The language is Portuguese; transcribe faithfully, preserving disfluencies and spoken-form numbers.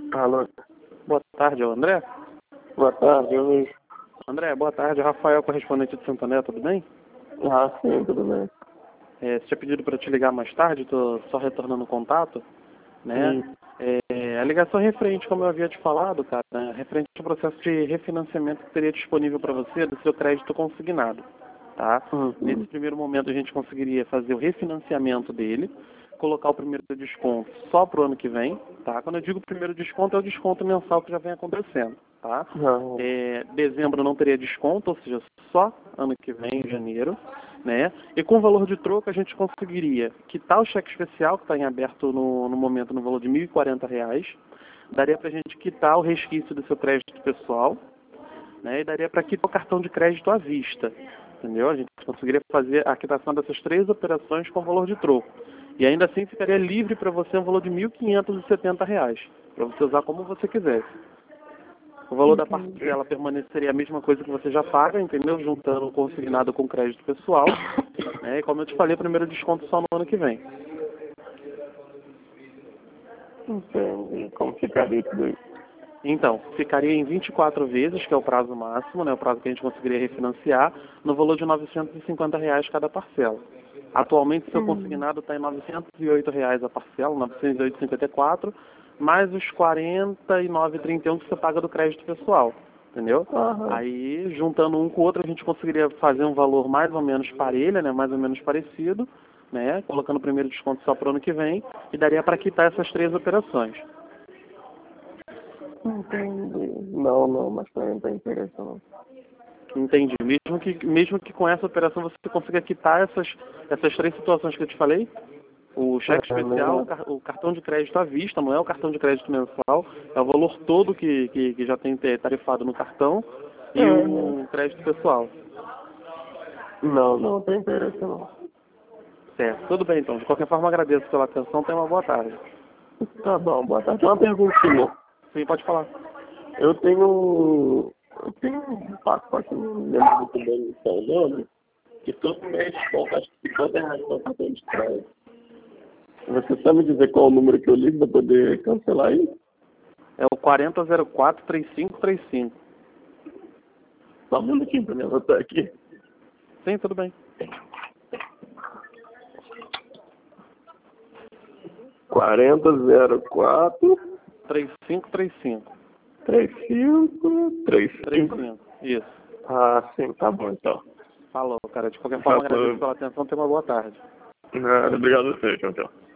Alô, Boa tarde, é o André. boa tarde, eu mesmo. André, boa tarde. Rafael, correspondente de Santo André, tudo bem? Ah, sim, tudo bem. É, você tinha pedido para te ligar mais tarde, estou só retornando o contato, né? Sim. É, a ligação é referente, como eu havia te falado, cara, né? Referente ao processo de refinanciamento que teria disponível para você do seu crédito consignado, tá? Uhum. Nesse primeiro momento a gente conseguiria fazer o refinanciamento dele, colocar o primeiro desconto só para o ano que vem, tá? Quando eu digo primeiro desconto, é o desconto mensal que já vem acontecendo, tá? Não. É, dezembro não teria desconto, ou seja, só ano que vem, em janeiro, né? E com o valor de troco a gente conseguiria quitar o cheque especial, que está em aberto no, no momento no valor de mil e quarenta reais, daria para a gente quitar o resquício do seu crédito pessoal, né? E daria para quitar o cartão de crédito à vista, entendeu? A gente conseguiria fazer a quitação dessas três operações com valor de troco. E ainda assim ficaria livre para você um valor de mil quinhentos e setenta reais, para você usar como você quisesse. O valor da Entendi. parcela permaneceria a mesma coisa que você já paga, entendeu? Juntando o consignado com o crédito pessoal. Né? E como eu te falei, primeiro desconto só no ano que vem. Entendi. Como ficaria tudo isso? Então, ficaria em vinte e quatro vezes, que é o prazo máximo, né? O prazo que a gente conseguiria refinanciar, no valor de novecentos e cinquenta reais cada parcela. Atualmente, seu Hum. consignado está em novecentos e oito reais a parcela, novecentos e oito vírgula cinquenta e quatro, mais os quarenta e nove vírgula trinta e um que você paga do crédito pessoal, entendeu? Aham. Aí, juntando um com o outro, a gente conseguiria fazer um valor mais ou menos parelho, né? Mais ou menos parecido, né? Colocando o primeiro desconto só para o ano que vem, e daria para quitar essas três operações. Entendi. Não, não, mas também não tem interesse não. Entendi. Mesmo que, mesmo que com essa operação você consiga quitar essas, essas três situações que eu te falei, o cheque É, especial, o, melhor. car- o cartão de crédito à vista, não é o cartão de crédito mensal, é o valor todo que, que, que já tem te- tarifado no cartão e Aham. o crédito pessoal. Não, não tem interesse não. Certo. Tudo bem então. De qualquer forma, agradeço pela atenção. Tenha uma boa tarde. Tá bom, boa tarde. Uma perguntinha. Sim, pode falar. Eu tenho. Eu tenho um pacote, não me lembro muito bem do seu nome, que todo mês falta acho que cinquenta reais no cartão de crédito. Você sabe me dizer qual o número que eu ligo para poder cancelar isso? É o quarenta zero quatro trinta e cinco trinta e cinco. Só um minutinho para me anotar aqui. Sim, tudo bem. quarenta zero quatro trinta e cinco trinta e cinco. trinta e cinco trinta e cinco. trinta e cinco. Isso. Ah, sim, tá bom então. Falou, cara. De qualquer forma, Falou. agradeço pela atenção. Tenha uma boa tarde. Nada, obrigado a você, tchau, tchau.